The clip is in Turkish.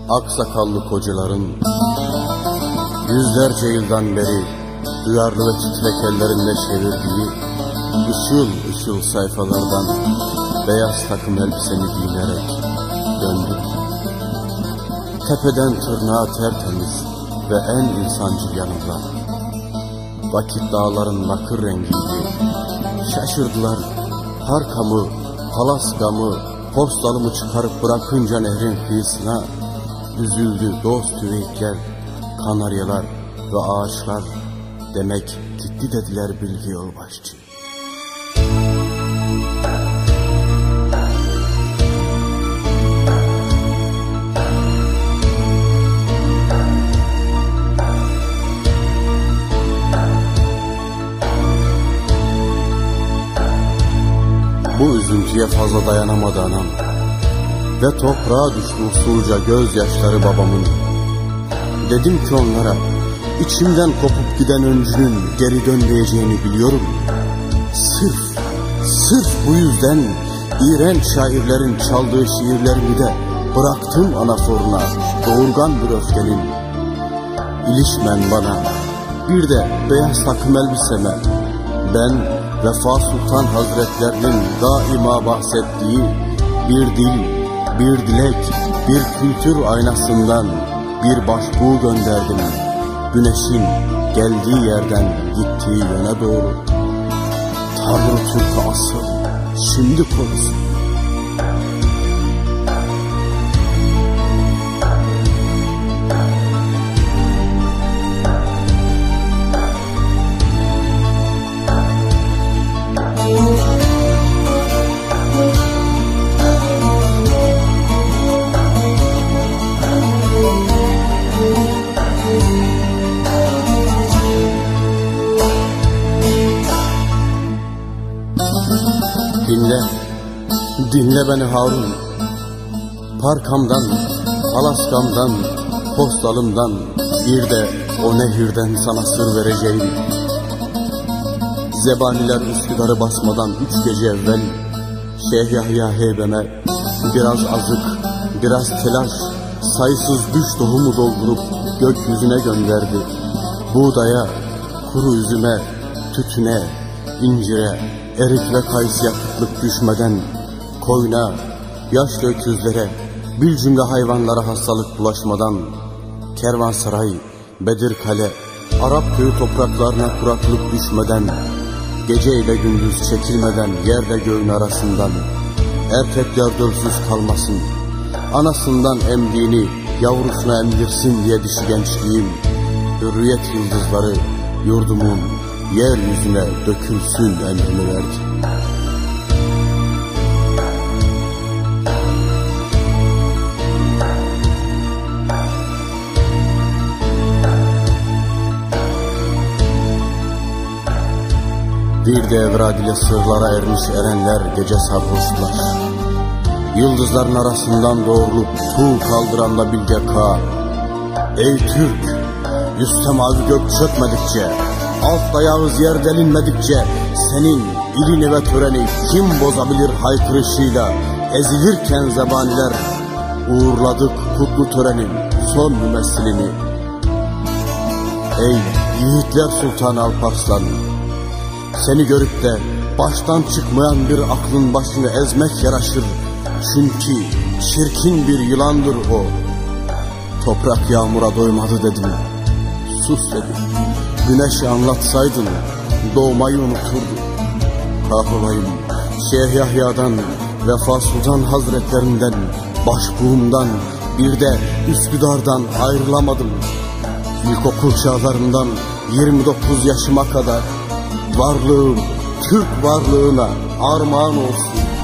aksakallı kocaların yüzlerce yıldan beri duyarlı ve titrek ellerinde çevirdiği ışıl ışıl sayfalardan beyaz takım elbisemi giyinerek döndüm. Tepeden tırnağa tertemiz ve en insancıl yanımdan. Vakit dağların bakır rengiydi. Şaşırdılar, parkamı, palaskamı, postalımı çıkarıp bırakınca nehrin kıyısına düzüldü dost tüvekler, kanaryalar ve ağaçlar. Demek gitti dediler bilgi yolbaşçı. Bu üzüntüye fazla dayanamadı anam ve toprağa düştü usulca gözyaşları babamın. Dedim ki onlara, içimden kopup giden öncünün geri dönmeyeceğini biliyorum. Sırf bu yüzden iğrenç şairlerin çaldığı şiirlerimi de bıraktım anaforuna doğurgan bir öfkenin. İlişmen bana, bir de beyaz takım elbiseme, ben Vefa Sultan Hazretlerinin daima bahsettiği bir dil, bir dilek, bir kültür aynasından bir başbuğ gönderdim. Güneşin geldiği yerden gittiği yöne doğru. Tanrı Türk'ü asıl şimdi korusun. Dinle beni Harun. Parkamdan, palaskamdan, postalımdan, bir de o nehirden sana sır vereceğim. Zebaniler Üsküdar'ı basmadan 3 gece evvel Şeyh Yahya heybeme biraz azık, biraz telaş, sayısız düş tohumu doldurup gökyüzüne gönderdi. Buğdaya, kuru üzüme, tütüne, incire, erik ve kayısıya kıtlık düşmeden, koyuna, yaşlı öküzlere, bir cümle hayvanlara hastalık bulaşmadan, kervansaray, Bedirkale, Arap köyü topraklarına kuraklık düşmeden, gece ile gündüz çekilmeden yerle göğün arasından, erkekler dölsüz kalmasın, anasından emdiğini yavrusuna emdirsin diye dişi gençliğim, hürriyet yıldızları yurdumun yeryüzüne dökülsün emrini verdi. Bir de evrad ile sırlara ermiş erenler gece sarhoşlar. Yıldızların arasından doğrulup tuğ kaldıran da bilge Ka. Ey Türk, üste mavi gök çökmedikçe, altta yağız yer delinmedikçe, senin ilini ve töreni kim bozabilir haykırışıyla ezilirken zebaniler, uğurladık kutlu törenin son mümessilini. Ey yiğitler Sultanı Alparslan, seni görüp de baştan çıkmayan bir aklın başını ezmek yaraşır. Çünkü çirkin bir yılandır o. Toprak yağmura doymadı dedim. Sus dedim. Güneşi anlatsaydın doğmayı unuturdu. Kahrolayım Şeyh Yahya'dan, Vefa Sultan Hazretlerinden, başbuğumdan, bir de Üsküdar'dan ayrılamadım. İlkokul çağlarından 29 yaşıma kadar varlığım Türk varlığına armağan olsun.